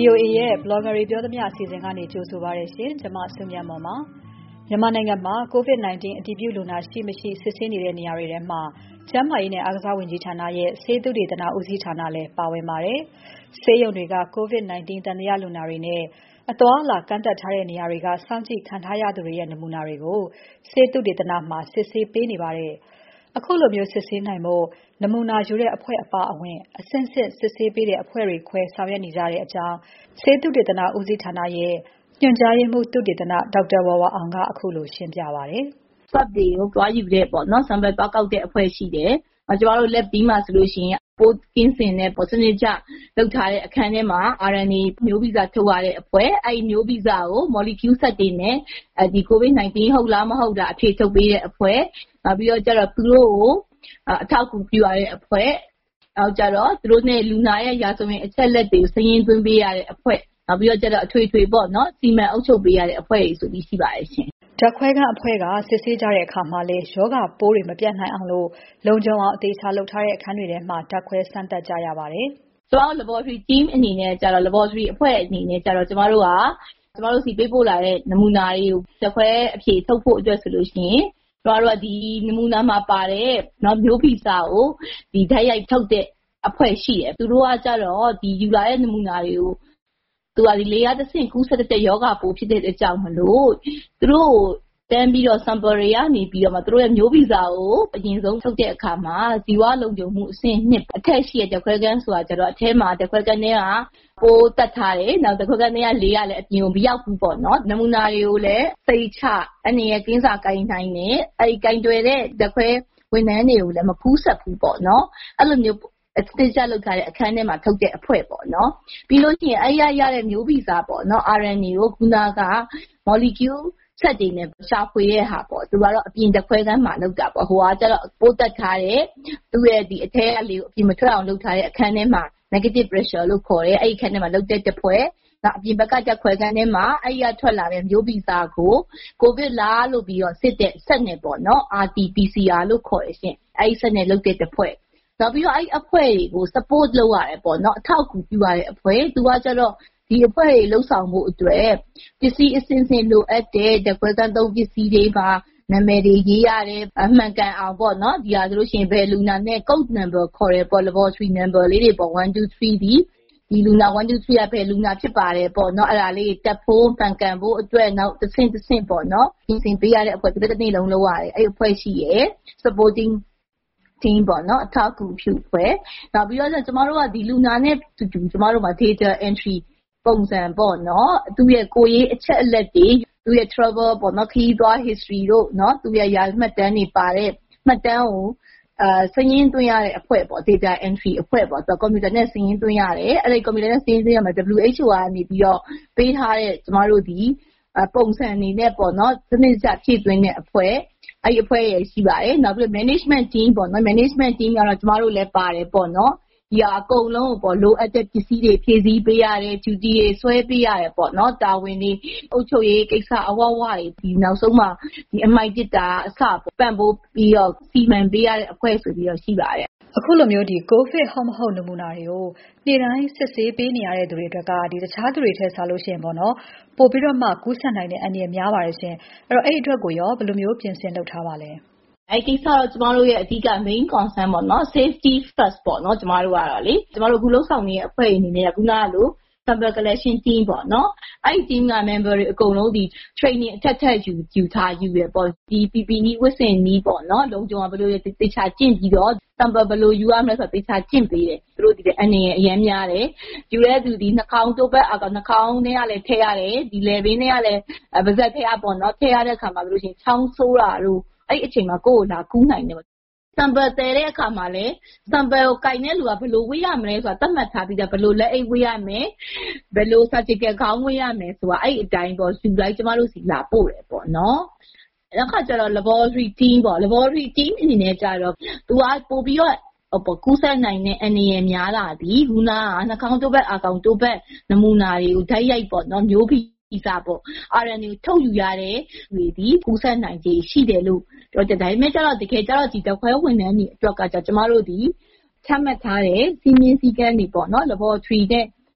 VOA ရဲ့ Blogger တွေပြောသမျှအစီအစဉ်ကနေကြိုဆိုပါရစေရှင်ကျွန်မစုမြတ်မော်ပါမြန်မာနိုင်ငံမှာ COVID-19 အတည်ပြုလူနာရှိမရှိစစ်ဆေးနေတဲ့နေရာတွေထဲမှာကျန်းမာရေးနဲ့အားကစားဝန်ကြီးဌာနရဲ့ဆေးသုတေသနဦးစီးဌာနလည်းပါဝင်ပါတယ်ဆေးရုံတွေက COVID-19 သံသယလူနာတွေနဲ့အသွားအလာကန့်သတ်ထားတဲ့နေရာတွေကစောင့်ကြည့်ခံထားရသူတွေရဲ့နမူနာတွေကိုဆေးသုတေသနမှာစစ်ဆေးပေးနေပါတယ်အခုလိုမျိုးစစ်ဆေးနိုင်ဖို့နမူနာယူတဲ့အဖွဲ့အပါအဝင်အဆင့်ဆင့်စစ်ဆေးပေးတဲ့အဖွဲ့တွေခွဲဆောင်ရွက်နေကြတဲ့အကြောင်းဆေးသုတေသနဦးစီးဌာနရဲ့ညွှန်ကြားရေးမှူးသုတေသနဒေါက်တာဝါအောင်ကအခုလိုရှင်းပြပါတယ်။ swab တွေကိုတွားယူတဲ့ပေါ့နော် sample တွားကောက်တဲ့အဖွဲ့ရှိတယ်။ကျွန်တော်တို့ lab ပြီးမှဆိုလို့ရှိရင်ပိုးကင်းစင်တဲ့ပေါ့စနစ်ကျလောက်ထားတဲ့အခန်းထဲမှာ RNA မျိုးဗီဇထုတ်ရတဲ့အဖွဲ့အဲ့ဒီမျိုးဗီဇကို molecule set တွေနဲ့ဒီ COVID-19 ဟုတ်လားမဟုတ်လားအဖြေထုတ်ပေးတဲ့အဖွဲ့နောက်ပြီးတော့ကျတော့သူတို့ကိုအထောက်အကူပြုရတဲ့အဖွဲ့နောက်ကြတော့သူတို့နဲ့လူနာရဲ့ရာဇဝင်အချက်လက်တွေကိုစရင်းသွင်းပေးရတဲ့အဖွဲ့နောက်ပြီးတော့ကျတော့အထွေထွေပေါ့နော်စီမံအုပ်ချုပ်ပေးရတဲ့အဖွဲ့တွေဆိုပြီးရှိပါတယ်ရှင်ဓာတ်ခွဲခန်းအဖွဲ့ကစစ်ဆေးကြတဲ့အခါမှာလေယောဂပိုးတွေမပြတ်နိုင်အောင်လို့လုံခြုံအောင်အသေးချာလုပ်ထားတဲ့အခန်းတွေထဲမှာဓာတ်ခွဲစမ်းသပ်ကြရပါတယ်ကျွန်တော် laboratory team အနေနဲ့ကျတော့ laboratory အဖွဲ့အနေနဲ့ကျတော့ကျွန်တော်တို့စီပေးပို့လာတဲ့နမူနာတွေကိုဓာတ်ခွဲအဖြေထုတ်ဖို့အတွက်ဆိုလို့ရှိရင်ကျွန်တော်တို့ကဒီနမူနာမှာပါတဲ့နော်မျိုးဗီဇကိုဒီဓာတ်ရိုက်ထုတ်တဲ့အဖွဲ့ရှိတယ်သူတို့ကကျတော့ဒီယူလာတဲ့နမူနာတွေကိုသူကဒီလေယာတစ်ဆင့်ကူးစက်တဲ့ယောဂပိုးဖြစ်တဲ့အကြောင်းမလို့သူတို့တန်းပြီးတော့ sample တွေကနေပြီးတော့မှသူတို့ရဲ့မျိုးဗီဇကိုအရင်ဆုံးထုတ်တဲ့အခါမှာဇီဝလုံခြုံမှုအဆင့်2အထက်ရှိတဲ့ဓာတ်ခွဲခန်းဆိုတာကျတော့အထဲမှာဓာတ်ခွဲခန်းထဲကပိုးတက်ထားတယ်နောက်ဓာတ်ခွဲခန်းထဲကလေကလည်းအပြင်ကိုမရောက်ဘူးပေါ့နော်နမူနာတွေကိုလည်းစိတ်ချအနေနဲ့ကင်းစာကိုင်းနိုင်နဲ့အဲဒီကိုင်းတွယ်တဲ့ဓာတ်ခွဲဝန်ထမ်းတွေကိုလည်းမဖူးဆက်ဘူးပေါ့နော်အဲ့လိုမျိုးအစတစ်ကျလောက်ထားတဲ့အခန်းထဲမှာထုတ်တဲ့အဖွဲ့ပေါ့နော်ပြီးလို့ရှိရင်အဲ့ရတဲ့မျိုးဗီဇပေါ့နော် RNA ကိုခုနက molecule ဆက်တွေနဲ့ရှာဖွေတဲ့ဟာပေါ့သူကတော့အပြင်ဓာတ်ခွဲခန်းမှာလုပ်တာပေါ့ဟိုကကျတော့ပိုးတက်ထားတဲ့သူ့ရဲ့ဒီအထဲကလေကိုအပြင်မထွက်အောင်လုပ်ထားတဲ့အခန်းထဲမှာ negative pressure လို့ခေါ်တယ်အဲ့ဒီအခန်းထဲမှာလုပ်တဲ့တစ်ဖွဲ့နောက်အပြင်ဘက်ကဓာတ်ခွဲခန်းထဲမှာအဲ့ရထွက်လာတဲ့မျိုးဗီဇကိုကိုဗစ်လားလို့ပြီးတော့စစ်တဲ့ဆက်နဲ့ပေါ့နော် RT-PCR လို့ခေါ်တယ်ရှင်အဲ့ဒီဆက်နဲ့လုပ်တဲ့တစ်ဖွဲ့နောက်ပြီးတော့အဲ့အဖွဲ့တွေကို support လုပ်ရတယ်ပေါ့နော်အထောက်အကူပြုရတဲ့အဖွဲ့သူကကျတော့ဒီအဖွဲ့တွေလှုပ်ဆောင်မှုအတွက်ပစ္စည်းအစင်းစင်လိုအပ်တဲ့ဓာတ်ခွဲခန်းသုံးပစ္စည်းတွေပါနာမည်တွေရေးရတယ်အမှန်ကန်အောင်ပေါ့နော်ဒီဟာဆိုလို့ရှိရင်ဘယ်လူနာနဲ့ code number ခေါ်တယ်ပေါ့ laboratory number လေးတွေပေါ့1 2 3ဒီလူနာ1 2 3ကဘယ်လူနာဖြစ်ပါတယ်ပေါ့နော်အဲ့ဒါလေးတက်ဖို့မှန်ကန်ဖို့အတွက်နောက်တစ်ဆင့်ပေါ့နော်ပြင်ဆင်ပေးရတဲ့အဖွဲ့တစ်နေ့လုံးလုပ်ရတယ်အဲ့အဖွဲ့ရှိရယ် supporting team ပေါ့နော်အထောက်အကူပြုဖွဲ့နောက်ပြီးတော့ကျမတို့ကဒီလူနာနဲ့တူတူကျမတို့မှာ data entry ပုံစံပေါ့နော်သူရဲ့ကိုယ်ရေးအချက်အလက်တွေသူရဲ့ travel ပေါ့နော်ခရီးသွား history တို့နော်သူရဲ့ရာမှတ်တမ်းတွေပါတဲ့မှတ်တမ်းကိုစရင်းသွင်းရတဲ့အဖွဲ့ပေါ့ data entry အဖွဲ့ပေါ့သူကကွန်ပျူတာနဲ့စရင်းသွင်းရတယ်အဲ့ဒီကွန်ပျူတာနဲ့စရင်းသွင်းရမှာ WHO ကနေပြီးတော့ပေးထားတဲ့ကျမတို့ဒီပုံစံအနေနဲ့ပေါ့နော်စနစ်ကျဖြည့်သွင်းတဲ့အဖွဲ့အဲ့ဒီအဖွဲ့ရရှိပါတယ်နောက်ပြီး management team ပေါ့နော် management team ကတော့ကျမတို့လည်းပါတယ်ပေါ့နော်ဒီအကုန်လုံးပေါ့လိုအပ်တဲ့ပစ္စည်းတွေဖြည့်ဆည်းပေးရတယ် duty တွေဆွဲပေးရတယ်ပေါ့နော်တာဝန်တွေအုပ်ချုပ်ရေးကိစ္စအဝဝတွေဒီနောက်ဆုံးမှာဒီအမိုက်တစ်တာအစပံ့ပိုးပြီးတော့စီမံပေးရတဲ့အဖွဲ့ဆိုပြီးတော့ရှိပါတယ်အခုလိုမျိုးဒီ COVID ဟုတ်မဟုတ်နမူနာတွေကိုနေ့တိုင်းစစ်ဆေးပေးနေရတဲ့သူတွေအတွက်ကဒီတခြားသူတွေထက်စားလို့ရှိရင်ပေါ့နော်ပို့ပြီးတော့မှကူးစက်နိုင်တဲ့အန္တရာယ်များပါတယ်ရှင်အဲ့တော့အဲ့အတွက်ကိုရောဘယ်လိုမျိုးပြင်ဆင်လုပ်ထားပါလဲအဲ့ကိစ္စတော့ကျမတို့ရဲ့အဓိက main concern ပေါ့နော် safety first ပေါ့နော်ကျမတို့ကတော့လေကျမတို့အခုလှုပ်ဆောင်နေတဲ့အဖွဲ့အနေနဲ့ခုနကလို sample collection team ပေါ့နော်အဲ့ဒီ team က member တွေအကုန်လုံးဒီ training အထက်ယူရပေါ့ဒီ PPE ဝတ်ဆင်နည်းပေါ့နော်လုံခြုံအောင်ဘယ်လိုတေချာကျင့်ပြီးတော့ sample ဘယ်လိုယူရမလဲဆိုတော့တေချာကျင့်ပေးတယ်သူတို့ဒီအနေနဲ့အရင်များတယ်ယူရဲသူဒီနှာခေါင်းတိုးဘက်နှာခေါင်းထဲကလည်းထည့်ရတယ်ဒီလေဘင်းထဲကလည်းပါးစပ်ထဲကပေါ့နော်ထည့်ရတဲ့အခါမှာဘယ်လိုရှင်ချောင်းဆိုးတာတို့အဲ့အချိန်မှာကိုယ်ကိုလာကူးနိုင်တယ် sample တည်တဲ့အခါမှာလည်း sample ကိုကင်တဲ့လူကဘယ်လိုဝေးရမလဲဆိုတာသတ်မှတ်ထားပြီးတော့ဘယ်လိုလက်အိတ်ဝေးရမယ်ဘယ်လို surgical gown ဝေးရမယ်ဆိုတာအဲ့အတိုင်းပေါ့ယူလိုက်ကျမတို့စီလာပို့တယ်ပေါ့နော်နောက်ခါကျတော့ laboratory team ပေါ့ laboratory team အနေနဲ့ကျတော့သူကပို့ပြီးတော့ကူးစက်နိုင်တဲ့အနေရများလာသည်ခုနကနှာခေါင်းတိုးဘက်အာကောင်တိုးဘက်နမူနာတွေကိုဓာတ်ရိုက်ပေါ့နော်မျိုးဗီဇပေါ့ RNA ကိုထုတ်ယူရတဲ့တွေဒီကူးစက်နိုင်ခြေရှိတယ်လို့ပြောတယ်ဒါပေမဲ့ကျတော့တကယ်ကျတော့ဒီဓာတ်ခွဲဝန်ထမ်းတွေအတွက်ကကျမတို့ဒီချမှတ်ထားတဲ့စီမင်းစည်းကမ်းတွေပေါ့နော် laboratory နဲ့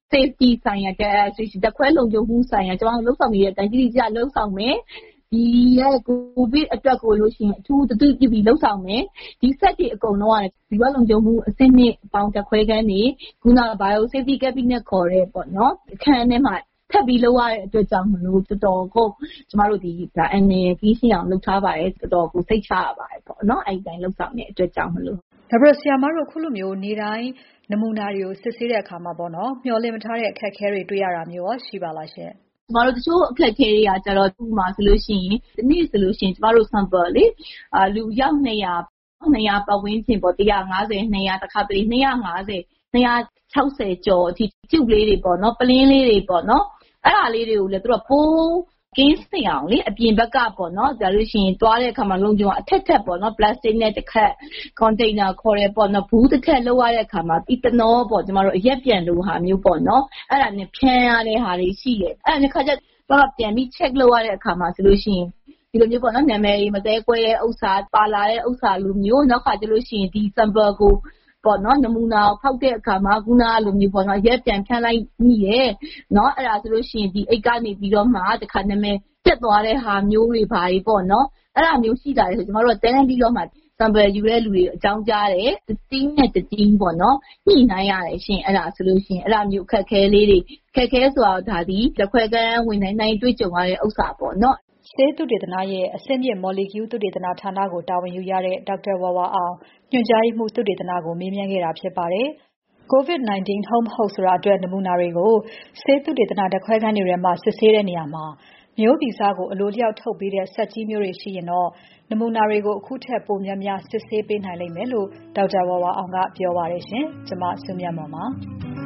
safety ဆိုင်ရာဓာတ်ခွဲလုံခြုံမှုဆိုင်ရာကျွန်တော်လုပ်ဆောင်နေတဲ့အတိုင်းကြီးကြလုပ်ဆောင်မယ်ဒီရဲ့ကိုဗစ်အတွက်ကိုလို့ရှိရင်အထူးသတိပြုပြီးလှုပ်ဆောင်မယ်ဒီဆက်တွေအကုန်လုံးကဒီဘက်လုံခြုံမှုအဆင့်နှစ်ပေါင်းတက်ခွဲခန်းနေခုန bio safety cabinet ခေါ်ရဲပေါ့နော်အခန်းထဲမှာထပ်ပြီးလောက်ရတဲ့အတွက်ကြောင့်မလို့တော်တော်ကိုကျမတို့ဒီဒါအနေကြီးရှင်းအောင်လုပ်ထားပါတယ်တော်တော်ကိုစိတ်ချရပါတယ်ပေါ့နော်အဲ့ဒီတိုင်းလှုပ်ဆောင်တဲ့အတွက်ကြောင့်မလို့ဒါပေမဲ့ဆရာမတို့ခုလိုမျိုးနေတိုင်းနမူနာတွေကိုစစ်ဆေးတဲ့အခါမှာပေါ့နော်မျှော်လင့်မထားတဲ့အခက်အခဲတွေတွေ့ရတာမျိုးရောရှိပါလားရှင်ကျမတို့တချို့အခက်အခဲတွေကကျတော့ဥပမာဆိုလို့ရှိရင်ဒီနေ့ဆိုလို့ရှိရင်ကျမတို့ sample လေလူရောက်200ပတ်ဝန်းကျင်ပေါ့150 200တစ်ခါတလေ250 260ကျော်အထိကျုပ်လေးတွေပေါ့နော်ပလင်းလေးတွေပေါ့နော်အဲ့ဒါလေးတွေကိုလည်းသူတို့ပိုးကင်းစင်အောင်လေအပြင်ဘက်ကပေါ့နော်ဒါလို့ရှိရင်တွားတဲ့အခါမှာလုံခြုံအောင်အထက်ပေါ့နော် plastic နဲ့တစ်ခက် container ခေါ်ရဲပေါ့နော်ဘူးတစ်ခက်လောက်ရတဲ့အခါမှာအီတနောပေါ့ကျမတို့အရက်ပြန်လို့ဟာမျိုးပေါ့နော်အဲ့ဒါနဲ့ဖြန်းရတဲ့ဟာတွေရှိတယ်အဲ့ဒါနဲ့ခါကျတော့ပြန်ပြီး check လုပ်ရတဲ့အခါမှာဆိုလို့ရှိရင်ဒီလိုမျိုးပေါ့နော်နာမည်မသေးကွဲတဲ့ဥစ္စာပါလာတဲ့ဥစ္စာလိုမျိုးနောက်ခါကျလို့ရှိရင်ဒီ sample ကိုပေါ့နော်နမူနာကိုဖောက်တဲ့အခါမှာခုနကလိုမျိုးပေါ့နော်ရက်ပြန်ဖြန်းလိုက်မိရဲ့နော်အဲ့ဒါဆိုလို့ရှိရင်ဒီအိတ်ကနေပြီးတော့မှတစ်ခါနာမည်တက်သွားတဲ့ဟာမျိုးတွေဘာတွေပေါ့နော်အဲ့ဒါမျိုးရှိတာလေဆိုကျမတို့ကတန်းပြီးတော့မှ sample ယူတဲ့လူတွေအကြောင်းကြားတယ်တင်းနဲ့တင်းပေါ့နော်ညှိနှိုင်းရတယ်ရှင်အဲ့ဒါဆိုလို့ရှိရင်အဲ့ဒါမျိုးအခက်ခဲလေးတွေအခက်ခဲဆိုတော့ဒါဒီတစ်ခွဲကန်းဝင်နိုင်တွေ့ကြုံရတဲ့ဥစ္စာပေါ့နော်ဆေးသုတေသနရဲ့အဆင့်မြင့် molecule သုတေသနဌာနကိုတာဝန်ယူရတဲ့ဒေါက်တာဝါဝါအောင်ညွှန်ကြားရေးမှူးသုတေသနကိုမေးမြန်းခဲ့တာဖြစ်ပါတယ်။ COVID-19 ဟုတ်မဟုတ်ဆိုတာအတွက်နမူနာတွေကိုဆေးသုတေသနဓာတ်ခွဲခန်းတွေထဲမှာစစ်ဆေးတဲ့နေရာမှာမျိုးဗီဇကိုအလိုလျောက်ထုတ်ပေးတဲ့စက်ကြီးမျိုးတွေရှိရင်တော့နမူနာတွေကိုအခုထက်ပိုများစစ်ဆေးပေးနိုင်လိမ့်မယ်လို့ဒေါက်တာဝါဝါအောင်ကပြောပါတယ်ရှင်။ကျွန်မစုမြတ်မောင်ပါ။